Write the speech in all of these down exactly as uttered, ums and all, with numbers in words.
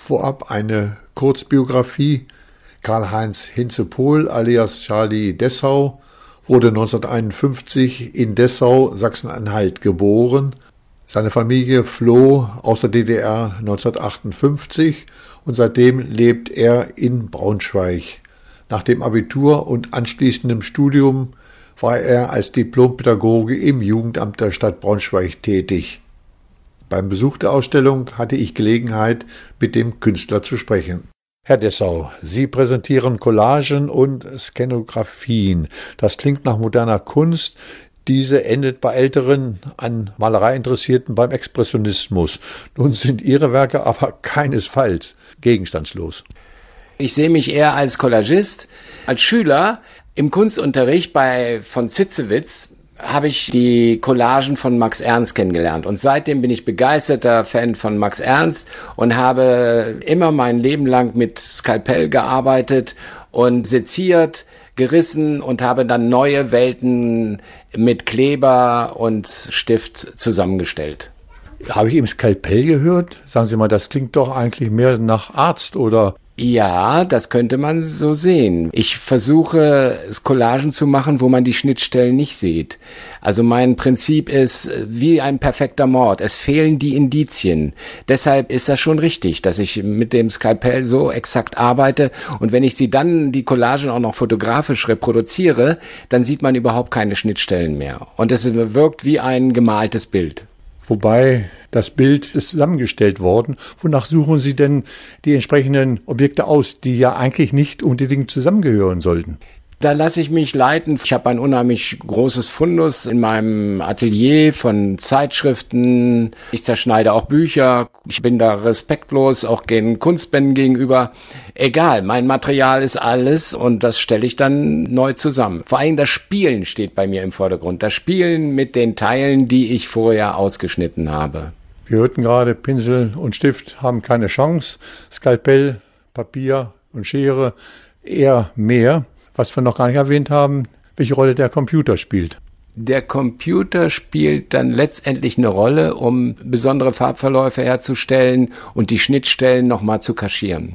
Vorab eine Kurzbiografie. Karl-Heinz Hinze-Pohl alias Charlie Dessau wurde neunzehnhunderteinundfünfzig in Dessau, Sachsen-Anhalt geboren. Seine Familie floh aus der D D R neunzehnhundertachtundfünfzig und seitdem lebt er in Braunschweig. Nach dem Abitur und anschließendem Studium war er als Diplompädagoge im Jugendamt der Stadt Braunschweig tätig. Beim Besuch der Ausstellung hatte ich Gelegenheit, mit dem Künstler zu sprechen. Herr Dessau, Sie präsentieren Collagen und Skenografien. Das klingt nach moderner Kunst. Diese endet bei Älteren, an Malerei Interessierten beim Expressionismus. Nun sind Ihre Werke aber keinesfalls gegenstandslos. Ich sehe mich eher als Collagist. Als Schüler im Kunstunterricht bei von Zitzewitz habe ich die Collagen von Max Ernst kennengelernt. Und seitdem bin ich begeisterter Fan von Max Ernst und habe immer mein Leben lang mit Skalpell gearbeitet und seziert, gerissen und habe dann neue Welten mit Kleber und Stift zusammengestellt. Habe ich eben Skalpell gehört? Sagen Sie mal, das klingt doch eigentlich mehr nach Arzt, oder? Ja, das könnte man so sehen. Ich versuche, Collagen zu machen, wo man die Schnittstellen nicht sieht. Also mein Prinzip ist wie ein perfekter Mord. Es fehlen die Indizien. Deshalb ist das schon richtig, dass ich mit dem Skalpell so exakt arbeite. Und wenn ich sie dann, die Collagen auch noch fotografisch reproduziere, dann sieht man überhaupt keine Schnittstellen mehr. Und es wirkt wie ein gemaltes Bild. Wobei das Bild ist zusammengestellt worden. Wonach suchen Sie denn die entsprechenden Objekte aus, die ja eigentlich nicht unbedingt zusammengehören sollten? Da lasse ich mich leiten. Ich habe ein unheimlich großes Fundus in meinem Atelier von Zeitschriften. Ich zerschneide auch Bücher. Ich bin da respektlos, auch den Kunstbänden gegenüber. Egal, mein Material ist alles und das stelle ich dann neu zusammen. Vor allem das Spielen steht bei mir im Vordergrund. Das Spielen mit den Teilen, die ich vorher ausgeschnitten habe. Wir hörten gerade, Pinsel und Stift haben keine Chance. Skalpell, Papier und Schere eher mehr. Was wir noch gar nicht erwähnt haben, welche Rolle der Computer spielt. Der Computer spielt dann letztendlich eine Rolle, um besondere Farbverläufe herzustellen und die Schnittstellen nochmal zu kaschieren.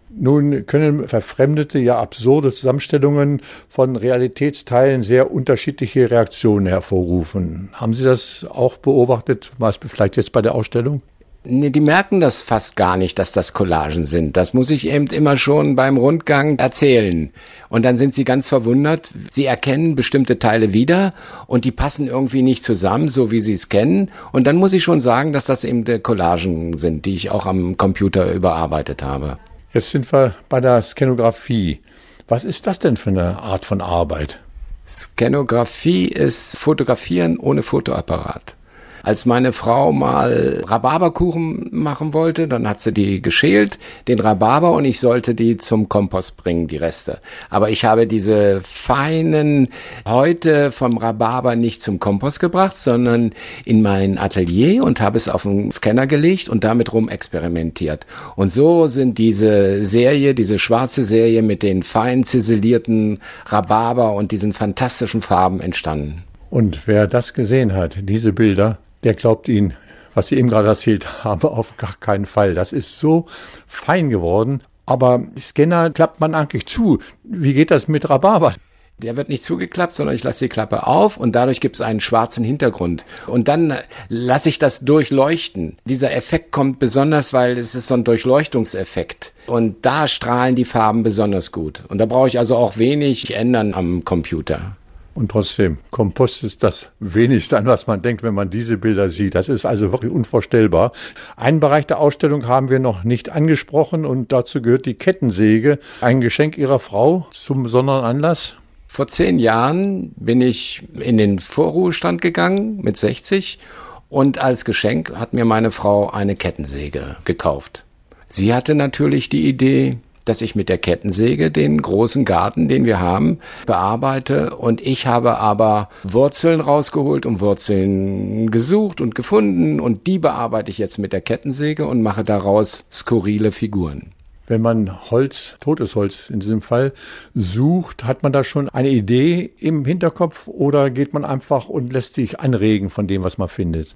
Nun können verfremdete, ja absurde Zusammenstellungen von Realitätsteilen sehr unterschiedliche Reaktionen hervorrufen. Haben Sie das auch beobachtet, vielleicht jetzt bei der Ausstellung? Nee, die merken das fast gar nicht, dass das Collagen sind. Das muss ich eben immer schon beim Rundgang erzählen. Und dann sind sie ganz verwundert. Sie erkennen bestimmte Teile wieder und die passen irgendwie nicht zusammen, so wie sie es kennen. Und dann muss ich schon sagen, dass das eben die Collagen sind, die ich auch am Computer überarbeitet habe. Jetzt sind wir bei der Skenografie. Was ist das denn für eine Art von Arbeit? Skenografie ist Fotografieren ohne Fotoapparat. Als meine Frau mal Rhabarberkuchen machen wollte, dann hat sie die geschält, den Rhabarber, und ich sollte die zum Kompost bringen, die Reste. Aber ich habe diese feinen Häute vom Rhabarber nicht zum Kompost gebracht, sondern in mein Atelier und habe es auf den Scanner gelegt und damit rum experimentiert. Und so sind diese Serie, diese schwarze Serie mit den fein ziselierten Rhabarber und diesen fantastischen Farben entstanden. Und wer das gesehen hat, diese Bilder, der glaubt Ihnen, was Sie eben gerade erzählt haben, auf gar keinen Fall. Das ist so fein geworden. Aber Scanner klappt man eigentlich zu. Wie geht das mit Rhabarber? Der wird nicht zugeklappt, sondern ich lasse die Klappe auf und dadurch gibt es einen schwarzen Hintergrund. Und dann lasse ich das durchleuchten. Dieser Effekt kommt besonders, weil es ist so ein Durchleuchtungseffekt. Und da strahlen die Farben besonders gut. Und da brauche ich also auch wenig ändern am Computer. Und trotzdem, Kompost ist das wenigste, an was man denkt, wenn man diese Bilder sieht. Das ist also wirklich unvorstellbar. Einen Bereich der Ausstellung haben wir noch nicht angesprochen und dazu gehört die Kettensäge. Ein Geschenk Ihrer Frau zum besonderen Anlass? Vor zehn Jahren bin ich in den Vorruhestand gegangen mit sechzig und als Geschenk hat mir meine Frau eine Kettensäge gekauft. Sie hatte natürlich die Idee, dass ich mit der Kettensäge den großen Garten, den wir haben, bearbeite. Und ich habe aber Wurzeln rausgeholt und Wurzeln gesucht und gefunden. Und die bearbeite ich jetzt mit der Kettensäge und mache daraus skurrile Figuren. Wenn man Holz, totes Holz in diesem Fall, sucht, hat man da schon eine Idee im Hinterkopf oder geht man einfach und lässt sich anregen von dem, was man findet?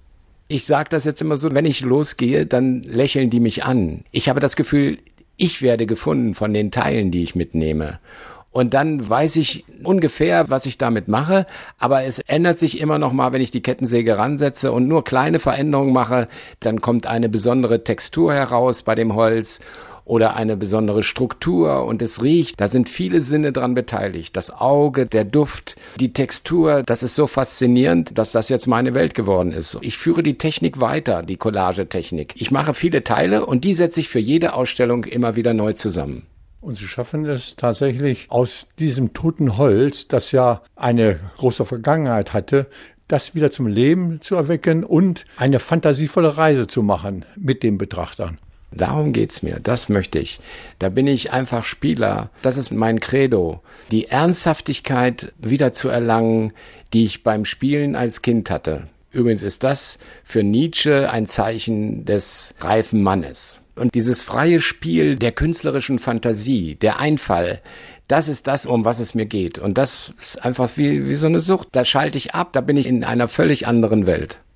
Ich sage das jetzt immer so, wenn ich losgehe, dann lächeln die mich an. Ich habe das Gefühl, ich werde gefunden von den Teilen, die ich mitnehme. Und dann weiß ich ungefähr, was ich damit mache, aber es ändert sich immer noch mal, wenn ich die Kettensäge ransetze und nur kleine Veränderungen mache, dann kommt eine besondere Textur heraus bei dem Holz oder eine besondere Struktur und es riecht. Da sind viele Sinne dran beteiligt. Das Auge, der Duft, die Textur, das ist so faszinierend, dass das jetzt meine Welt geworden ist. Ich führe die Technik weiter, die Collagetechnik. Ich mache viele Teile und die setze ich für jede Ausstellung immer wieder neu zusammen. Und Sie schaffen es tatsächlich, aus diesem toten Holz, das ja eine große Vergangenheit hatte, das wieder zum Leben zu erwecken und eine fantasievolle Reise zu machen mit den Betrachtern. Darum geht's mir, das möchte ich. Da bin ich einfach Spieler. Das ist mein Credo. Die Ernsthaftigkeit wieder zu erlangen, die ich beim Spielen als Kind hatte. Übrigens ist das für Nietzsche ein Zeichen des reifen Mannes. Und dieses freie Spiel der künstlerischen Fantasie, der Einfall, das ist das, um was es mir geht. Und das ist einfach wie, wie so eine Sucht. Da schalte ich ab, da bin ich in einer völlig anderen Welt.